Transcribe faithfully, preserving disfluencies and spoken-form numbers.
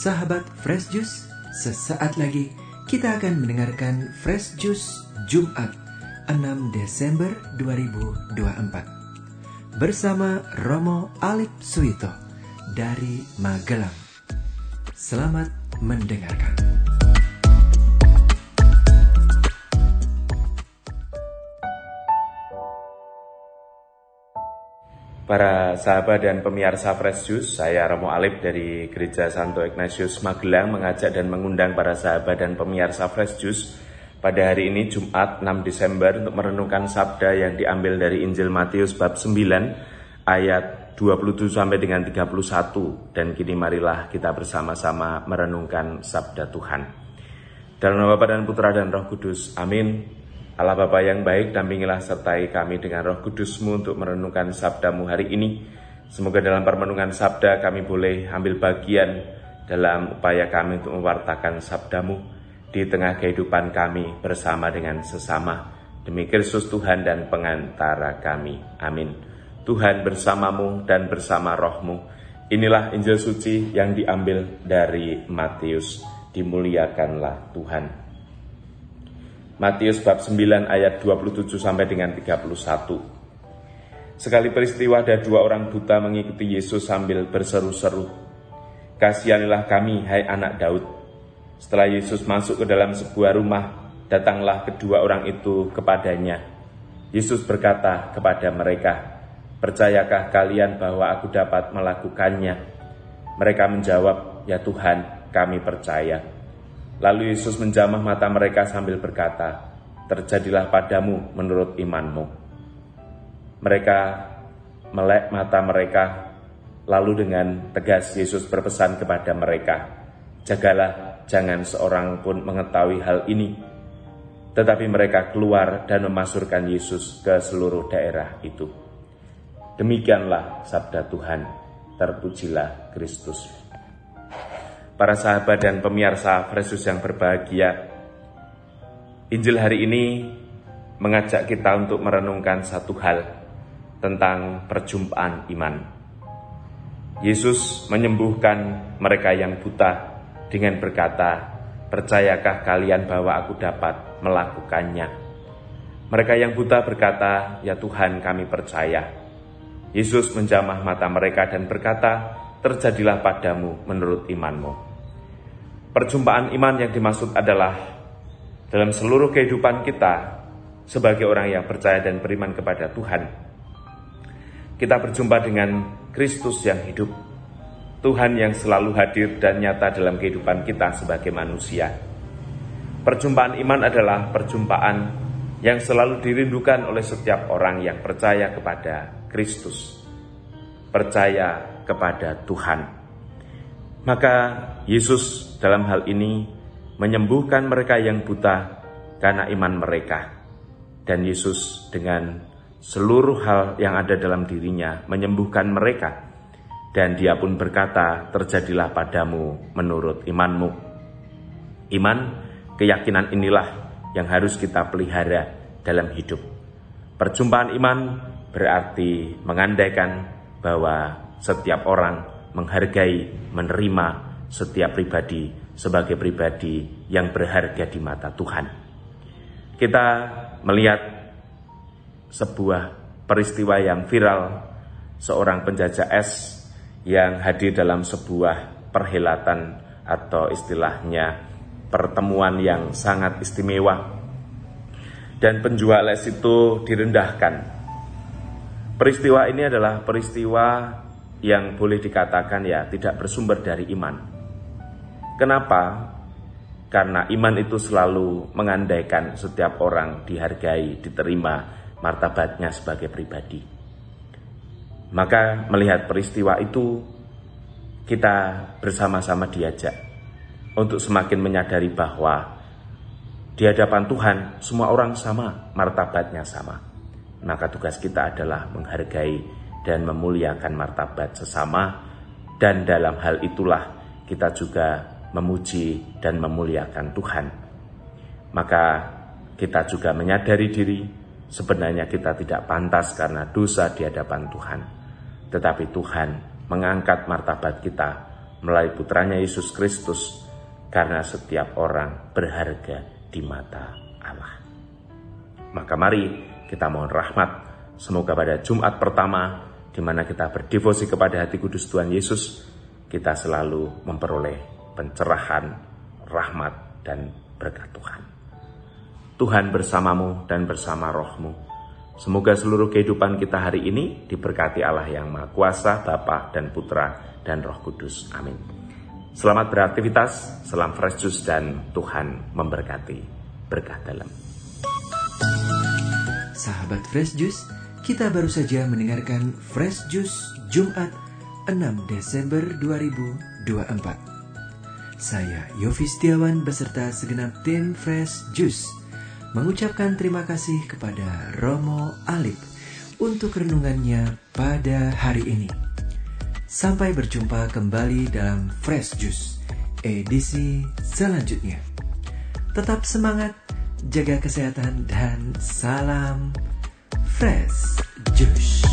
Sahabat Fresh Juice, sesaat lagi kita akan mendengarkan Fresh Juice Jumat enam Desember dua ribu dua puluh empat bersama Romo Alip Suito dari Magelang. Selamat mendengarkan. Para sahabat dan pemirsa Fresh Juice, saya Romo Alip dari Gereja Santo Ignatius Magelang mengajak dan mengundang para sahabat dan pemirsa Fresh Juice pada hari ini Jumat enam Desember untuk merenungkan sabda yang diambil dari Injil Matius bab sembilan ayat dua puluh tujuh sampai dengan tiga puluh satu. Dan kini marilah kita bersama-sama merenungkan sabda Tuhan. Dalam nama Bapa dan Putra dan Roh Kudus. Amin. Allah Bapa yang baik, dampingilah sertai kami dengan Roh Kudus-Mu untuk merenungkan sabda-Mu hari ini. Semoga dalam permenungan sabda kami boleh ambil bagian dalam upaya kami untuk mewartakan sabda-Mu di tengah kehidupan kami bersama dengan sesama. Demi Kristus Tuhan dan pengantara kami. Amin. Tuhan bersamamu dan bersama roh-Mu. Inilah Injil suci yang diambil dari Matius. Dimuliakanlah Tuhan. Matius bab sembilan ayat dua puluh tujuh sampai dengan tiga puluh satu. Sekali peristiwa ada dua orang buta mengikuti Yesus sambil berseru-seru, "Kasihanilah kami, hai anak Daud." Setelah Yesus masuk ke dalam sebuah rumah, datanglah kedua orang itu kepadanya. Yesus berkata kepada mereka, "Percayakah kalian bahwa aku dapat melakukannya?" Mereka menjawab, "Ya Tuhan, kami percaya." Lalu Yesus menjamah mata mereka sambil berkata, "Terjadilah padamu menurut imanmu." Mereka melek mata mereka, lalu dengan tegas Yesus berpesan kepada mereka, "Jagalah, jangan seorang pun mengetahui hal ini." Tetapi mereka keluar dan memasurkan Yesus ke seluruh daerah itu. Demikianlah sabda Tuhan. Terpujilah Kristus. Para sahabat dan pemirsa Fresh Juice yang berbahagia, Injil hari ini mengajak kita untuk merenungkan satu hal tentang perjumpaan iman. Yesus menyembuhkan mereka yang buta dengan berkata, "Percayakah kalian bahwa aku dapat melakukannya?" Mereka yang buta berkata, "Ya Tuhan, kami percaya." Yesus menjamah mata mereka dan berkata, "Terjadilah padamu menurut imanmu." Perjumpaan iman yang dimaksud adalah dalam seluruh kehidupan kita sebagai orang yang percaya dan beriman kepada Tuhan, kita berjumpa dengan Kristus yang hidup, Tuhan yang selalu hadir dan nyata dalam kehidupan kita sebagai manusia. Perjumpaan iman adalah perjumpaan yang selalu dirindukan oleh setiap orang yang percaya kepada Kristus, percaya kepada Tuhan. Maka Yesus dalam hal ini menyembuhkan mereka yang buta karena iman mereka. Dan Yesus dengan seluruh hal yang ada dalam dirinya menyembuhkan mereka. Dan dia pun berkata, "Terjadilah padamu menurut imanmu." Iman, keyakinan inilah yang harus kita pelihara dalam hidup. Perjumpaan iman berarti mengandaikan bahwa setiap orang menghargai, menerima setiap pribadi sebagai pribadi yang berharga di mata Tuhan. Kita melihat sebuah peristiwa yang viral, seorang penjajah es yang hadir dalam sebuah perhelatan atau istilahnya pertemuan yang sangat istimewa. Dan penjual es itu direndahkan. Peristiwa ini adalah peristiwa yang boleh dikatakan ya tidak bersumber dari iman. Kenapa? Karena iman itu selalu mengandaikan setiap orang dihargai, diterima martabatnya sebagai pribadi. Maka melihat peristiwa itu, kita bersama-sama diajak untuk semakin menyadari bahwa di hadapan Tuhan semua orang sama, martabatnya sama. Maka tugas kita adalah menghargai dan memuliakan martabat sesama, dan dalam hal itulah kita juga memuji dan memuliakan Tuhan. Maka kita juga menyadari diri sebenarnya kita tidak pantas karena dosa di hadapan Tuhan, tetapi Tuhan mengangkat martabat kita melalui putranya Yesus Kristus, karena setiap orang berharga di mata Allah. Maka mari kita mohon rahmat, semoga pada Jumat pertama di mana kita berdevosi kepada hati kudus Tuhan Yesus, kita selalu memperoleh pencerahan, rahmat, dan berkat Tuhan. Tuhan bersamamu dan bersama rohmu. Semoga seluruh kehidupan kita hari ini diberkati Allah yang Maha Kuasa, Bapa dan Putra dan Roh Kudus. Amin. Selamat beraktivitas, salam Fresh Juice, dan Tuhan memberkati. Berkah dalam. Sahabat Fresh Juice, kita baru saja mendengarkan Fresh Juice Jumat enam Desember dua ribu dua puluh empat. Saya Yofi Setiawan beserta segenap tim Fresh Juice mengucapkan terima kasih kepada Romo Alip untuk renungannya pada hari ini. Sampai berjumpa kembali dalam Fresh Juice edisi selanjutnya. Tetap semangat, jaga kesehatan, dan salam Fresh Juice.